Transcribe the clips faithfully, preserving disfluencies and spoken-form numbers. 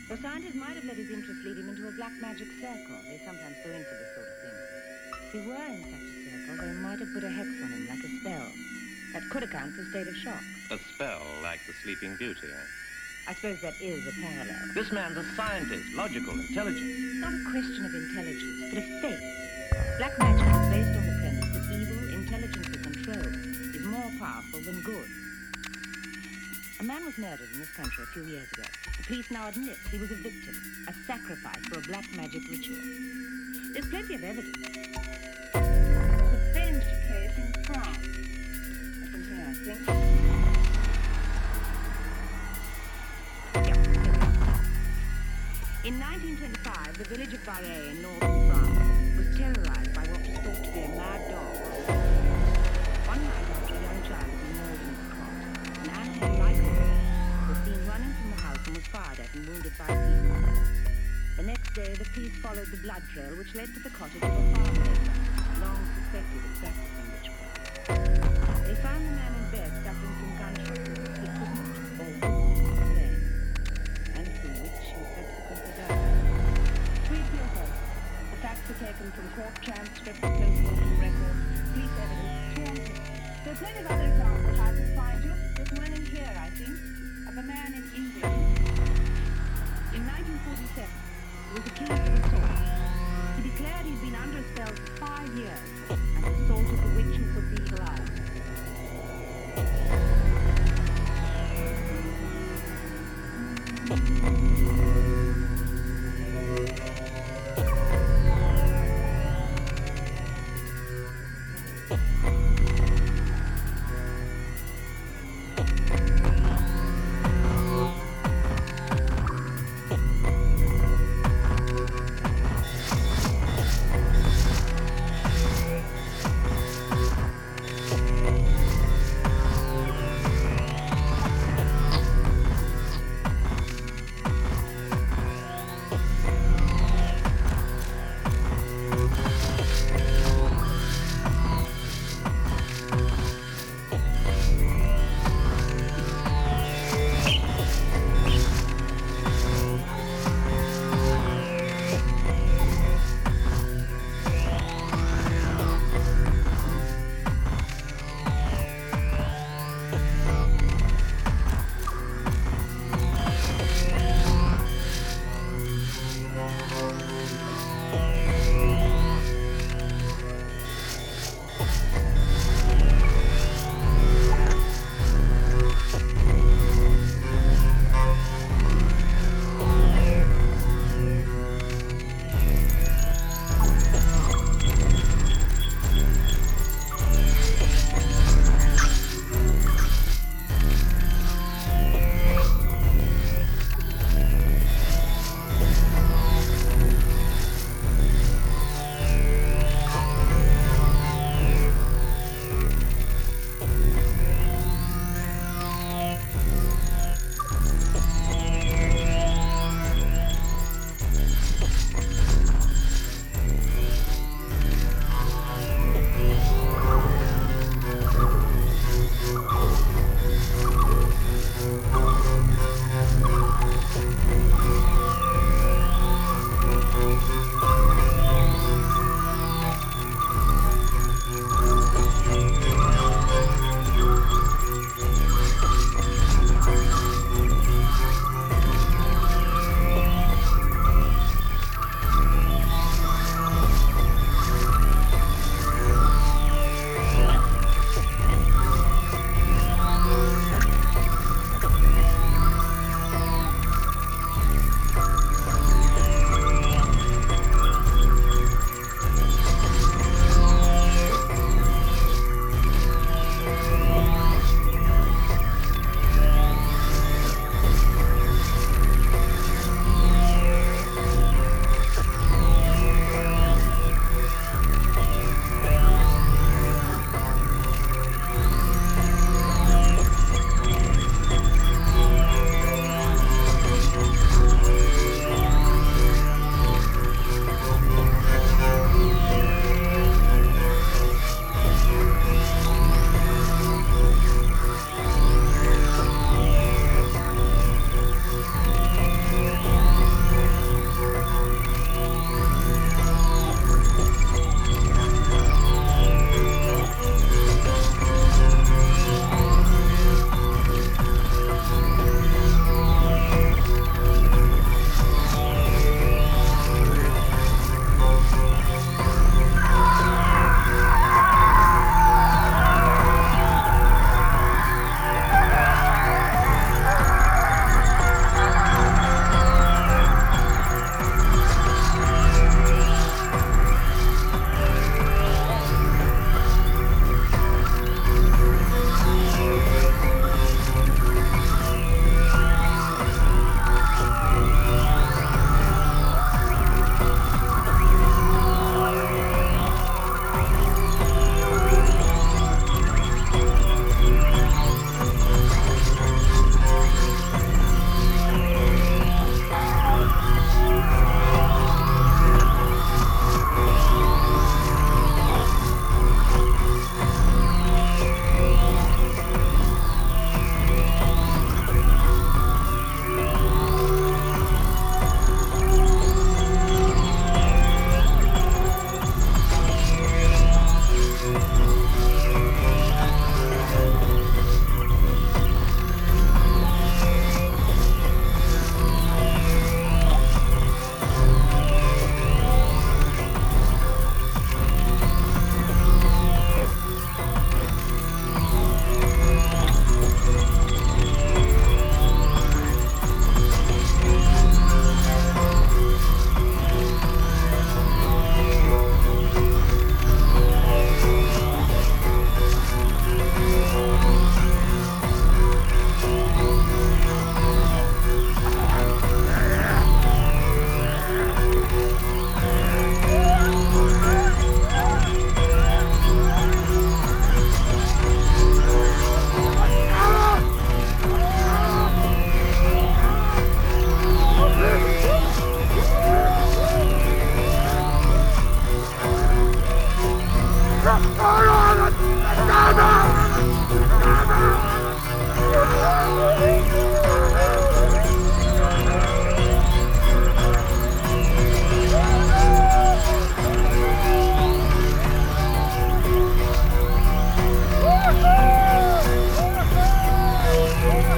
Your scientist might have let his interest lead him into a black magic circle. They sometimes go in for this sort of thing. If he were in such a circle, they might have put a hex on him, like a spell. That could account for a state of shock. A spell like the Sleeping Beauty, eh? I suppose that is a parallel. This man's a scientist, logical, intelligent. It's not a question of intelligence, but of faith. Black magic is based on the premise that evil, intelligently controlled, is more powerful than good. A man was murdered in this country a few years ago. The police now admit he was a victim, a sacrifice for a black magic ritual. There's plenty of evidence. It's a French case in France. Up in here, I think. Yeah. In nineteen twenty-five, the village of Vaillé in northern France was terrorized by what was thought to be a mad dog. One night after a young child had been mauled in his cot, an animal like a wolf was seen running from the house and was fired at and wounded by people. The next day, the police followed the blood trail which led to the cottage of a farm labourer, long suspected of practicing witchcraft. They found the man in bed suffering from gunshot wounds he couldn't or couldn't explain, and from which he subsequently died. Three P O. The facts were taken from court transcripts, post-mortem records, police evidence, sworn testimony. There are plenty of other examples I could find you. There's one in here, I think, of a man in England. In nineteen forty-seven, he was accused of assault. He declared he'd been under a spell for five years and assaulted the witch who put the evil eye.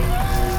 Bye.